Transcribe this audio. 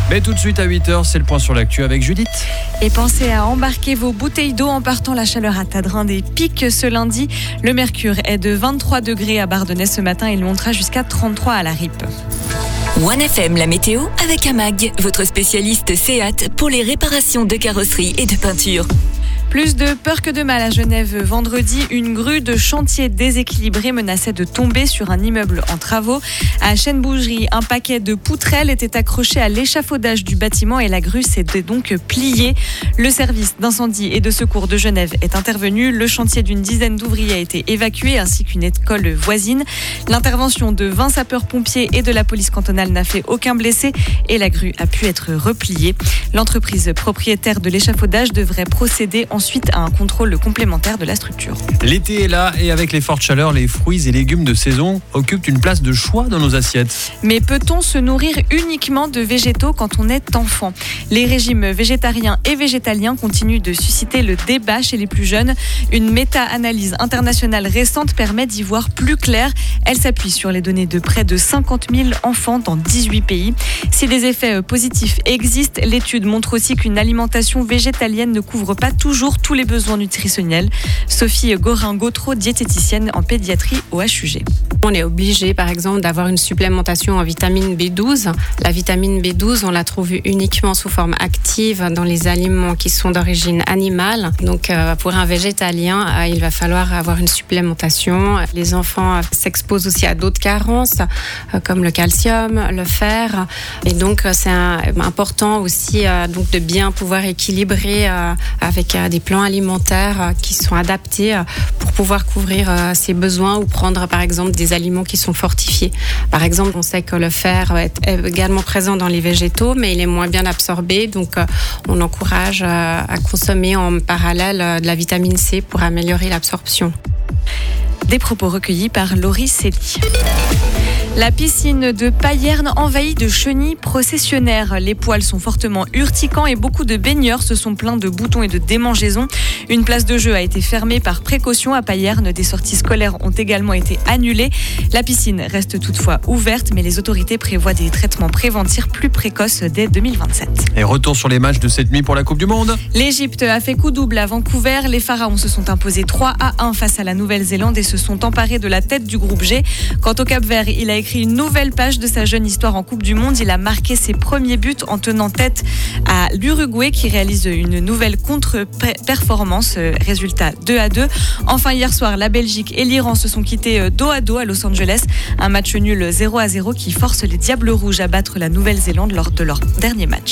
Mais tout de suite à 8h, c'est le point sur l'actu avec Judith. Et pensez à embarquer vos bouteilles d'eau en partant. La chaleur à Tadrin des pics ce lundi. Le mercure est de 23 degrés à Bardonnay ce matin. Il montera jusqu'à 33 à la Rippe. 1FM, la météo avec Amag, votre spécialiste Seat pour les réparations de carrosserie et de peinture. Plus de peur que de mal à Genève. Vendredi, une grue de chantier déséquilibrée menaçait de tomber sur un immeuble en travaux. À Chêne-Bougerie, un paquet de poutrelles était accroché à l'échafaudage du bâtiment et la grue s'était donc pliée. Le service d'incendie et de secours de Genève est intervenu. Le chantier d'une dizaine d'ouvriers a été évacué ainsi qu'une école voisine. L'intervention de 20 sapeurs-pompiers et de la police cantonale n'a fait aucun blessé et la grue a pu être repliée. L'entreprise propriétaire de l'échafaudage devrait procéder ensuite à un contrôle complémentaire de la structure. L'été est là et avec les fortes chaleurs, les fruits et légumes de saison occupent une place de choix dans nos assiettes. Mais peut-on se nourrir uniquement de végétaux quand on est enfant ? Les régimes végétariens et végétaliens continuent de susciter le débat chez les plus jeunes. Une méta-analyse internationale récente permet d'y voir plus clair. Elle s'appuie sur les données de près de 50 000 enfants dans 18 pays. Si des effets positifs existent, l'étude montre aussi qu'une alimentation végétalienne ne couvre pas toujours tous les besoins nutritionnels. Sophie Gorin-Gautreau, diététicienne en pédiatrie au HUG. On est obligé, par exemple, d'avoir une supplémentation en vitamine B12. La vitamine B12, on la trouve uniquement sous forme active dans les aliments qui sont d'origine animale. Donc, pour un végétalien, il va falloir avoir une supplémentation. Les enfants s'exposent aussi à d'autres carences, comme le calcium, le fer. Et donc, c'est important aussi donc de bien pouvoir équilibrer avec des plans alimentaires qui sont adaptés pour pouvoir couvrir ses besoins ou prendre par exemple des aliments qui sont fortifiés. Par exemple, on sait que le fer est également présent dans les végétaux, mais il est moins bien absorbé, donc on encourage à consommer en parallèle de la vitamine C pour améliorer l'absorption. Des propos recueillis par Laurie Célie. La piscine de Payerne envahie de chenilles processionnaires. Les poils sont fortement urticants et beaucoup de baigneurs se sont plaints de boutons et de démangeaisons. Une place de jeu a été fermée par précaution à Payerne. Des sorties scolaires ont également été annulées. La piscine reste toutefois ouverte, mais les autorités prévoient des traitements préventifs plus précoces dès 2027. Et retour sur les matchs de cette nuit pour la Coupe du Monde. L'Égypte a fait coup double à Vancouver. Les Pharaons se sont imposés 3-1 face à la Nouvelle-Zélande et se sont emparés de la tête du groupe G. Quant au Cap-Vert, il a écrit une nouvelle page de sa jeune histoire en Coupe du Monde. Il a marqué ses premiers buts en tenant tête à l'Uruguay qui réalise une nouvelle contre-performance. Résultat 2-2. Enfin, hier soir, la Belgique et l'Iran se sont quittés dos à dos à Los Angeles. Un match nul 0-0 qui force les Diables Rouges à battre la Nouvelle-Zélande lors de leur dernier match.